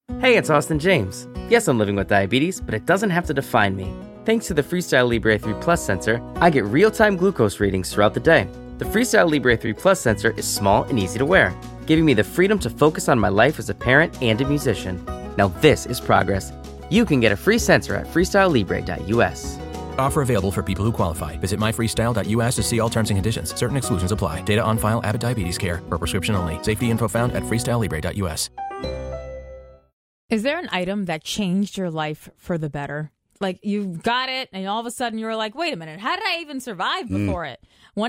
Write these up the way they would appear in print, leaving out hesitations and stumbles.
Hey, it's Austin James. Yes, I'm living with diabetes, but it doesn't have to define me. Thanks to the Freestyle Libre 3 Plus sensor, I get real-time glucose readings throughout the day. The Freestyle Libre 3 Plus sensor is small and easy to wear, giving me the freedom to focus on my life as a parent and a musician. Now this is progress. You can get a free sensor at freestylelibre.us. Offer available for people who qualify. Visit myfreestyle.us to see all terms and conditions. Certain exclusions apply. Data on file. Abbott Diabetes Care. Per prescription only. Safety info found at freestylelibre.us. Is there an item that changed your life for the better? Like you got it and all of a sudden you were like, wait a minute, how did I even survive before it?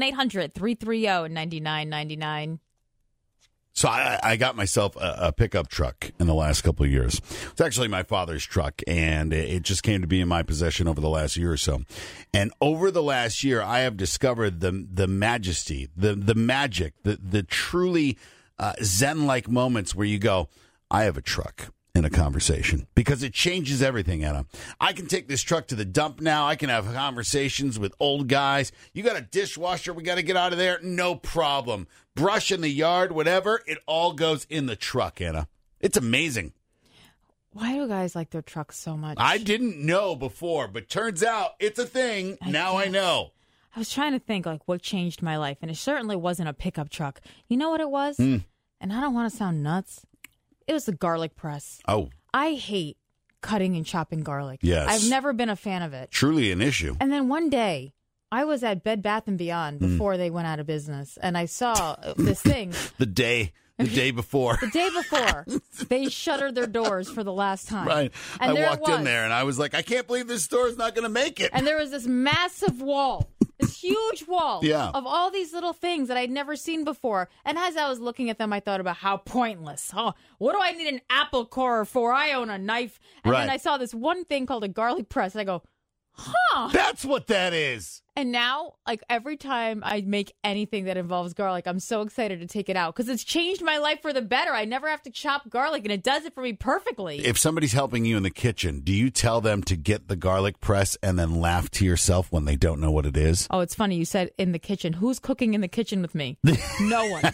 1-800-330-9999. So I got myself a pickup truck in the last couple of years. It's actually my father's truck, and it just came to be in my possession over the last year or so. And over the last year, I have discovered the majesty, the magic, the truly Zen-like moments where you go, I have a truck. In a conversation, because it changes everything, Anna. I can take this truck to the dump now. I can have conversations with old guys. You got a dishwasher we got to get out of there? No problem. Brush in the yard, whatever. It all goes in the truck, Anna. It's amazing. Why do guys like their trucks so much? I didn't know before, but turns out it's a thing. Now I know. I was trying to think like what changed my life, and it certainly wasn't a pickup truck. You know what it was? And I don't want to sound nuts. It was the garlic press. Oh. I hate cutting and chopping garlic. Yes. I've never been a fan of it. Truly an issue. And then one day, I was at Bed Bath & Beyond before they went out of business, and I saw this thing. The day before. The day before, they shuttered their doors for the last time. Right. And I walked in there, and I was like, I can't believe this store is not going to make it. And there was this massive wall. This huge wall of all these little things that I'd never seen before. And as I was looking at them, I thought about how pointless. Oh, what do I need an apple corer for? I own a knife. And then I saw this one thing called a garlic press. And I go, huh. That's what that is. And now, like, every time I make anything that involves garlic, I'm so excited to take it out because it's changed my life for the better. I never have to chop garlic, and it does it for me perfectly. If somebody's helping you in the kitchen, do you tell them to get the garlic press and then laugh to yourself when they don't know what it is? Oh, it's funny. You said in the kitchen. Who's cooking in the kitchen with me? No one.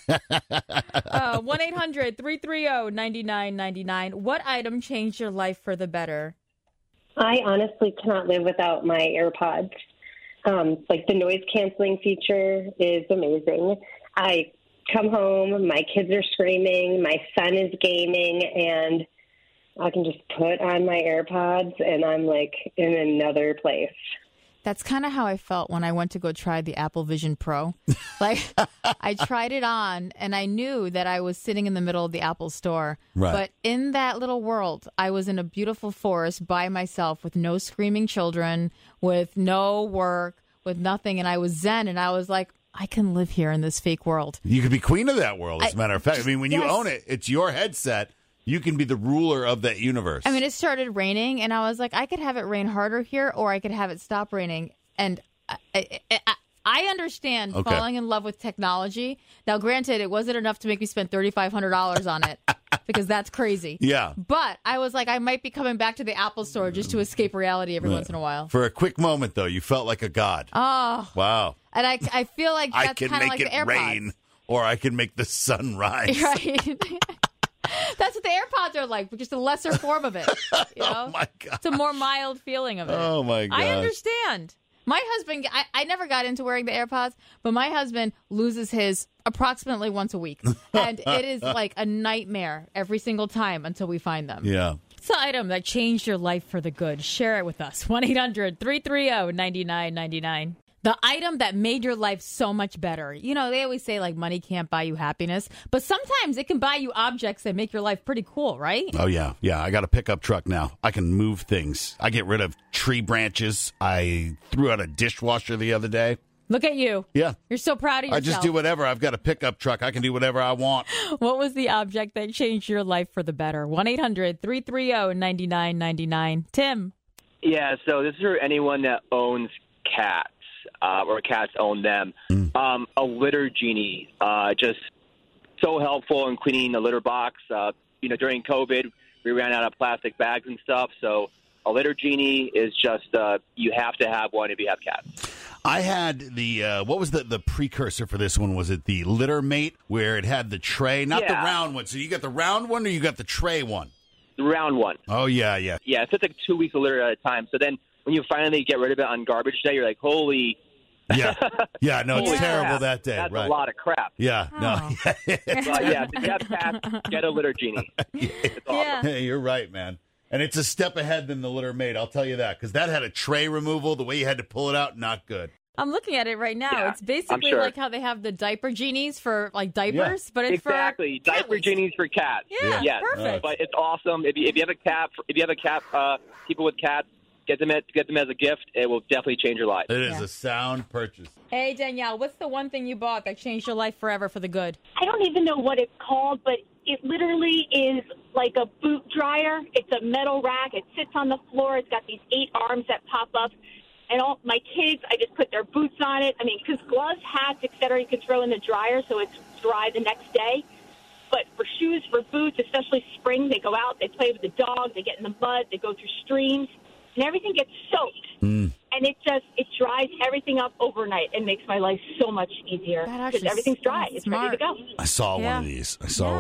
1-800-330-9999. What item changed your life for the better? I honestly cannot live without my AirPods. Like the noise canceling feature is amazing. I come home, my kids are screaming, my son is gaming, and I can just put on my AirPods and I'm like in another place. That's kind of how I felt when I went to go try the Apple Vision Pro. Like, I tried it on, and I knew that I was sitting in the middle of the Apple store. Right. But in that little world, I was in a beautiful forest by myself with no screaming children, with no work, with nothing. And I was zen, and I was like, I can live here in this fake world. You could be queen of that world, as a matter of fact. I mean, when you own it, it's your headset. You can be the ruler of that universe. I mean, it started raining, and I was like, I could have it rain harder here, or I could have it stop raining. And I understand falling in love with technology. Now, granted, it wasn't enough to make me spend $3,500 on it, because that's crazy. Yeah. But I was like, I might be coming back to the Apple store just to escape reality every once in a while. For a quick moment, though, you felt like a god. Oh. Wow. And I feel like that's kind of like the AirPods. I can make it rain, or I can make the sun rise. Right. That's what the AirPods are like, but just a lesser form of it. You know? Oh, my God. It's a more mild feeling of it. Oh, my God. I understand. My husband, I never got into wearing the AirPods, but my husband loses his approximately once a week. And it is like a nightmare every single time until we find them. Yeah. It's the item that changed your life for the good. Share it with us. 1-800-330-9999. The item that made your life so much better. You know, they always say, like, money can't buy you happiness. But sometimes it can buy you objects that make your life pretty cool, right? Oh, yeah. Yeah, I got a pickup truck now. I can move things. I get rid of tree branches. I threw out a dishwasher the other day. Look at you. Yeah. You're so proud of yourself. I just do whatever. I've got a pickup truck. I can do whatever I want. What was the object that changed your life for the better? 1-800-330-9999. Tim. Yeah, so this is for anyone that owns cats. Or cats own them. A litter genie, just so helpful in cleaning the litter box. During COVID, we ran out of plastic bags and stuff. So a litter genie is just you have to have one if you have cats. I had the what was the precursor for this one? Was it the Litter Mate, where it had the tray, not the round one? So you got the round one, or you got the tray one? the round one. Oh, yeah. Yeah, so it's like 2 weeks of litter at a time. So then when you finally get rid of it on garbage day, you're like, holy... Yeah, no, it's terrible that day. That's right. a lot of crap. Yeah, no. But if you have cats, get a litter genie. It's awesome. Hey, you're right, man. And it's a step ahead than the litter mate, I'll tell you that, because that had a tray removal. The way you had to pull it out, not good. I'm looking at it right now. Yeah, it's basically like how they have the diaper genies for like diapers, but it's exactly for diaper genies for cats. Yeah, perfect. But it's awesome. If you have a cat, people with cats, get them as a gift. It will definitely change your life. It is a sound purchase. Hey Danielle, what's the one thing you bought that changed your life forever for the good? I don't even know what it's called, but it literally is like a boot dryer. It's a metal rack. It sits on the floor. It's got these 8 arms that pop up. And all my kids, I just put their boots on it. I mean, because gloves, hats, etc., you can throw in the dryer so it's dry the next day. But for shoes, for boots, especially spring, they go out, they play with the dog, they get in the mud, they go through streams, and everything gets soaked. And it dries everything up overnight and makes my life so much easier because everything's dry. It's ready to go. I saw one of these.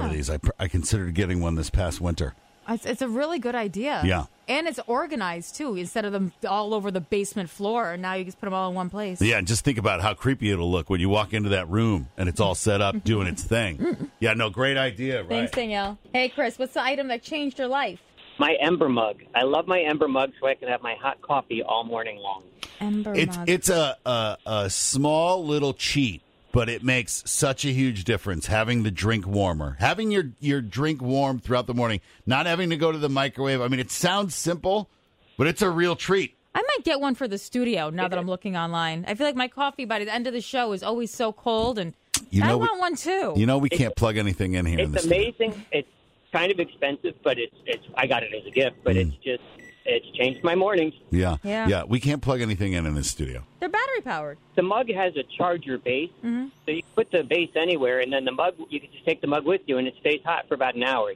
I considered getting one this past winter. It's a really good idea. Yeah. And it's organized, too, instead of them all over the basement floor. Now you just put them all in one place. Yeah, and just think about how creepy it'll look when you walk into that room and it's all set up doing its thing. Yeah, no, great idea, right? Thanks, Danielle. Hey, Chris, what's the item that changed your life? My Ember mug. I love my Ember mug so I can have my hot coffee all morning long. Ember mug. It's a small little cheat, but it makes such a huge difference having the drink warmer. Having your drink warm throughout the morning, not having to go to the microwave. I mean, it sounds simple, but it's a real treat. I might get one for the studio now that I'm looking online. I feel like my coffee by the end of the show is always so cold, and I want one too. You know, we can't plug anything in here. It's amazing. It's kind of expensive, but it's I got it as a gift, but it's changed my mornings. Yeah. We can't plug anything in this studio. They're battery powered. The mug has a charger base, so you can put the base anywhere, and then the mug, you can just take the mug with you, and it stays hot for about an hour.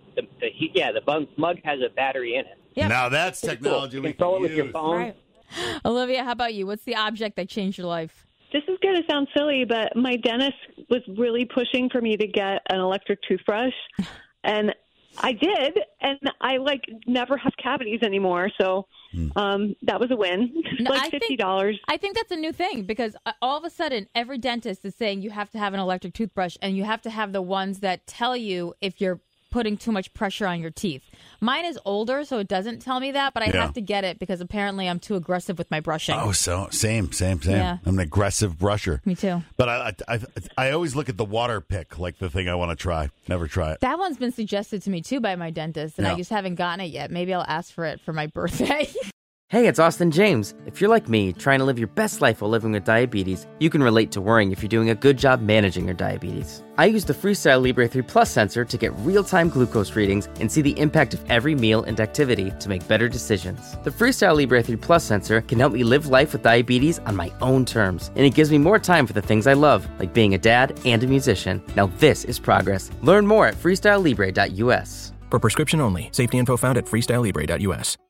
The mug has a battery in it. Yep. Now that's technology we control can it with use. your phone. Right. Olivia, how about you? What's the object that changed your life? This is going to sound silly, but my dentist was really pushing for me to get an electric toothbrush, and I did, and I never have cavities anymore. So that was a win. $50. I think that's a new thing because all of a sudden every dentist is saying you have to have an electric toothbrush and you have to have the ones that tell you if you're putting too much pressure on your teeth. Mine is older, so it doesn't tell me that, but I have to get it because apparently I'm too aggressive with my brushing. Oh, so same. Yeah. I'm an aggressive brusher. Me too. But I always look at the water pick like the thing I want to try. Never try it. That one's been suggested to me too by my dentist, and I just haven't gotten it yet. Maybe I'll ask for it for my birthday. Hey, it's Austin James. If you're like me, trying to live your best life while living with diabetes, you can relate to worrying if you're doing a good job managing your diabetes. I use the Freestyle Libre 3 Plus sensor to get real-time glucose readings and see the impact of every meal and activity to make better decisions. The Freestyle Libre 3 Plus sensor can help me live life with diabetes on my own terms, and it gives me more time for the things I love, like being a dad and a musician. Now this is progress. Learn more at freestylelibre.us. For prescription only. Safety info found at freestylelibre.us.